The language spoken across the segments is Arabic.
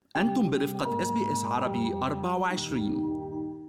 أنتم برفقة SBS عربي 24.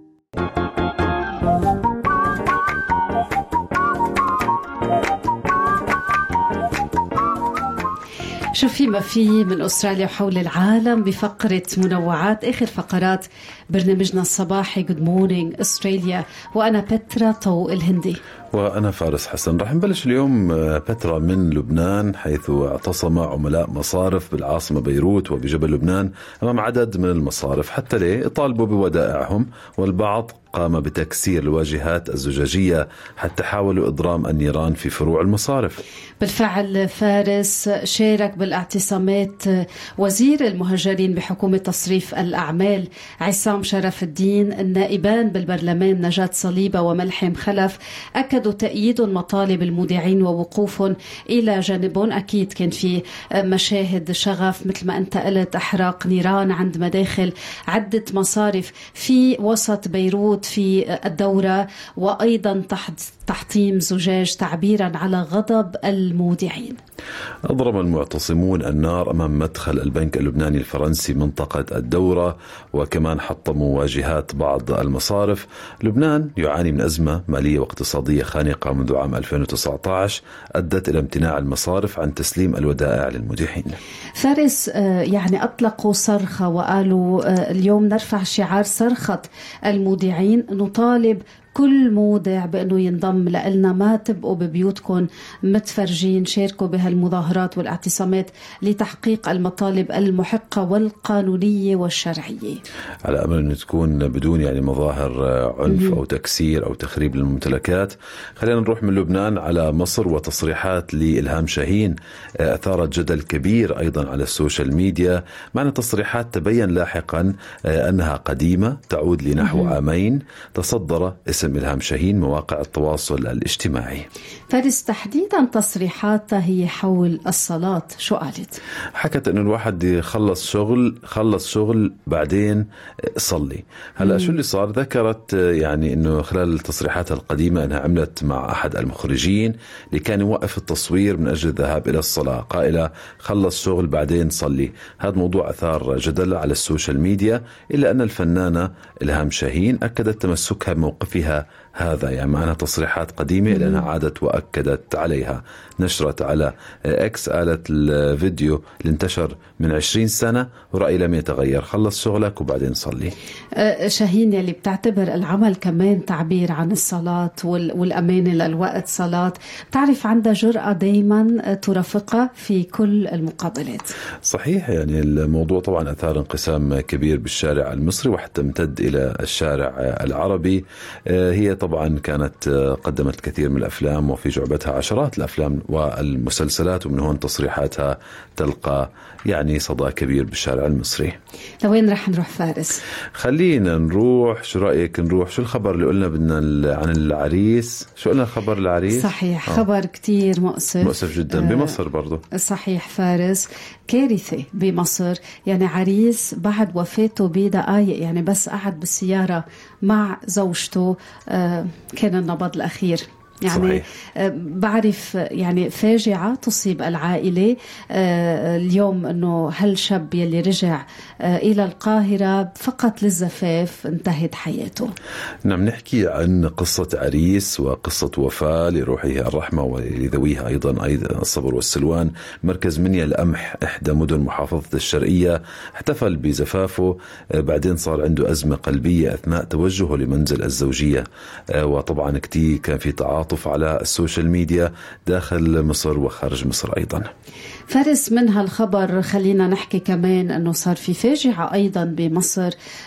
شو في ما في من أستراليا وحول العالم بفقرة منوعات آخر فقرات برنامجنا الصباحي Good Morning أستراليا، وأنا بترا طوق الهندي وأنا فارس حسن. رح نبلش اليوم بترا من لبنان، حيث اعتصم عملاء مصارف بالعاصمة بيروت وبجبل لبنان أمام عدد من المصارف حتى يطالبوا بودائعهم، والبعض قام بتكسير الواجهات الزجاجية حتى حاولوا إضرام النيران في فروع المصارف. بالفعل فارس، شارك بالاعتصامات وزير المهاجرين بحكومة تصريف الأعمال عصام شرف الدين. النائبان بالبرلمان نجاة صليبة وملحم خلف أكدوا تأييد مطالب المودعين ووقوفهم إلى جانبهم. أكيد كان في مشاهد شغف مثل ما أنت قلت، أحراق نيران عند مداخل عدة مصارف في وسط بيروت في الدورة، وأيضا تحطيم زجاج تعبيرا على غضب المودعين. أضرم المعتصمون النار أمام مدخل البنك اللبناني الفرنسي منطقة الدورة، وكمان حطموا واجهات بعض المصارف. لبنان يعاني من أزمة مالية واقتصادية خانقة منذ عام 2019 أدت إلى امتناع المصارف عن تسليم الودائع للمودعين. فارس، يعني أطلقوا صرخة وقالوا اليوم نرفع شعار صرخة المودعين، نطالب كل مودع بأنه ينضم لنا، ما تبقوا ببيوتكم متفرجين، شاركوا بهالمظاهرات والاعتصامات لتحقيق المطالب المحقة والقانونية والشرعية، على أمل أن تكون بدون يعني مظاهر عنف أو تكسير أو تخريب للممتلكات. خلينا نروح من لبنان على مصر، وتصريحات لإلهام شاهين أثارت جدل كبير أيضا على السوشيال ميديا. معنا تصريحات تبين لاحقا أنها قديمة تعود لنحو عامين. تصدر اسم إلهام شاهين مواقع التواصل الاجتماعي. فارس، تحديدا تصريحاتها هي حول الصلاة. شو قالت؟ حكت أنه الواحد خلص شغل بعدين صلي. هلأ شو اللي صار؟ ذكرت يعني أنه خلال تصريحاتها القديمة أنها عملت مع أحد المخرجين اللي كان يوقف التصوير من أجل الذهاب إلى الصلاة، قائلة خلص شغل بعدين صلي. هذا موضوع أثار جدل على السوشيال ميديا، إلا أن الفنانة إلهام شاهين أكدت تمسكها بموقفها هذا. يعني معنا تصريحات قديمة لأنها عادت وأكدت عليها. نشرت على إكس، قالت الفيديو اللي انتشر من 20 سنة ورأي لم يتغير، خلص شغلك وبعدين صلي. شاهين يلي بتعتبر العمل كمان تعبير عن الصلاة والأمانة للوقت صلاة، بتعرف عندها جرأة دايما ترافقها في كل المقابلات. صحيح، يعني الموضوع طبعا أثار انقسام كبير بالشارع المصري وحتى امتد إلى الشارع العربي. هي طبعا كانت قدمت الكثير من الأفلام وفي جعبتها عشرات الأفلام والمسلسلات، ومن هون تصريحاتها تلقى يعني صدى كبير بالشارع المصري. لوين رح نروح فارس؟ خلينا نروح، شو رأيك نروح؟ شو الخبر اللي قلنا بدنا عن العريس؟ شو قلنا خبر العريس؟ صحيح، خبر كتير مؤسف جدا بمصر برضو. صحيح فارس، كارثة بمصر. يعني عريس بعد وفاته بدقايق، يعني بس قعد بالسيارة مع زوجته كان النبض الأخير. يعني بعرف يعني فاجعة تصيب العائلة اليوم، أنه هالشاب يلي رجع إلى القاهرة فقط للزفاف انتهت حياته. نعم، نحكي عن قصة عريس وقصة وفاة لروحه الرحمة ولذويها أيضا الصبر والسلوان. مركز منيا القمح إحدى مدن محافظة الشرقية احتفل بزفافه، بعدين صار عنده أزمة قلبية أثناء توجهه لمنزل الزوجية، وطبعا كتير كان في تعاطف على السوشيال ميديا داخل مصر وخارج مصر أيضا. فارس، من هالخبر خلينا نحكي كمان أنه صار في فاجعة أيضا بمصر.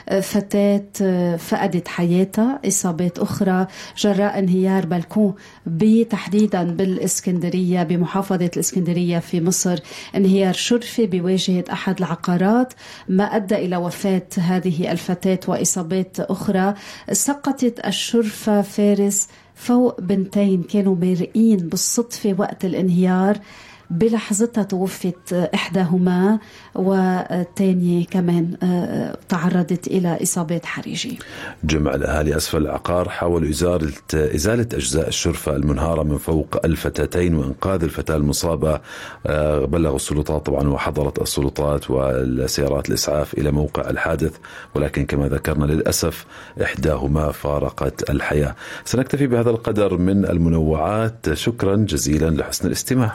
فتاة فقدت حياتها، إصابات أخرى جراء انهيار بلكون تحديدا بالإسكندرية، بمحافظة الإسكندرية في مصر. انهيار شرفي بواجهة أحد العقارات ما أدى إلى وفاة هذه الفتاة وإصابات أخرى. سقطت الشرفة فارس فوق بنتين كانوا مارقين بالصدفة وقت الانهيار بلحظتها توفت إحداهما، والثانية كمان تعرضت إلى إصابات حرجة. جمع الأهالي أسفل العقار حاولوا إزالة أجزاء الشرفة المنهارة من فوق الفتاتين وإنقاذ الفتاة المصابة. بلغوا السلطات طبعا، وحضرت السلطات والسيارات الإسعاف إلى موقع الحادث، ولكن كما ذكرنا للأسف إحداهما فارقت الحياة. سنكتفي بهذا القدر من المنوعات. شكرا جزيلا لحسن الاستماع.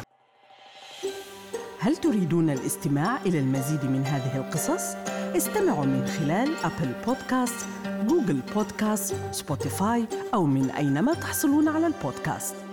هل تريدون الاستماع إلى المزيد من هذه القصص؟ استمعوا من خلال أبل بودكاست، جوجل بودكاست، سبوتيفاي، أو من أينما تحصلون على البودكاست.